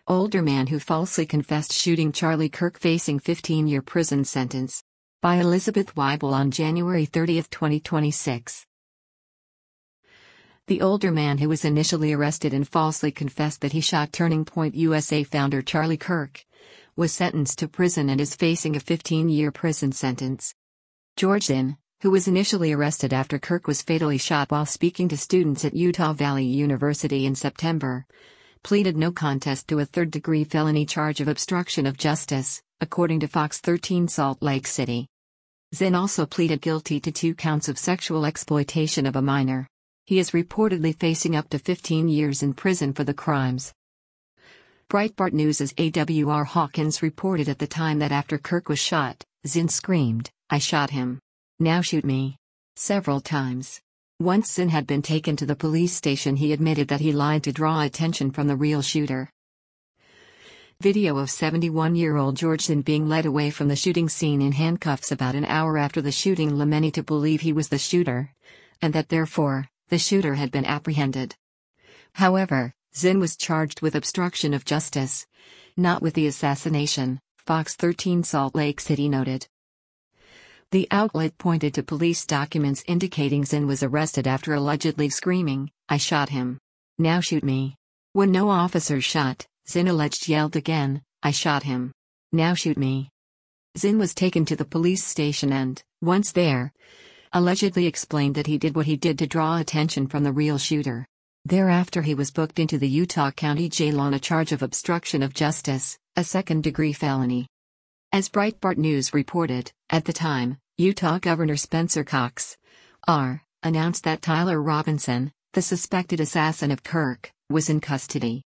Older man who falsely confessed shooting Charlie Kirk facing 15-year prison sentence. By Elizabeth Weibel on January 30, 2026. The older man who was initially arrested and falsely confessed that he shot Turning Point USA founder Charlie Kirk was sentenced to prison and is facing a 15-year prison sentence. George Zinn, who was initially arrested after Kirk was fatally shot while speaking to students at Utah Valley University in September, pleaded no contest to a third-degree felony charge of obstruction of justice, according to Fox 13 Salt Lake City. Zinn also pleaded guilty to 2 counts of sexual exploitation of a minor. He is reportedly facing up to 15 years in prison for the crimes. Breitbart News' AWR Hawkins reported at the time that after Kirk was shot, Zinn screamed, "I shot him. Now shoot me," several times. Once Zinn had been taken to the police station, he admitted that he lied to draw attention from the real shooter. Video of 71-year-old George Zinn being led away from the shooting scene in handcuffs about an hour after the shooting led many to believe he was the shooter, and that therefore, the shooter had been apprehended. However, Zinn was charged with obstruction of justice, not with the assassination, Fox 13 Salt Lake City noted. The outlet pointed to police documents indicating Zinn was arrested after allegedly screaming, "I shot him. Now shoot me." When no officers shot, Zinn alleged yelled again, "I shot him. Now shoot me." Zinn was taken to the police station and, once there, allegedly explained that he did what he did to draw attention from the real shooter. Thereafter he was booked into the Utah County Jail on a charge of obstruction of justice, a second-degree felony. As Breitbart News reported, at the time, Utah Governor Spencer Cox, R., announced that Tyler Robinson, the suspected assassin of Kirk, was in custody.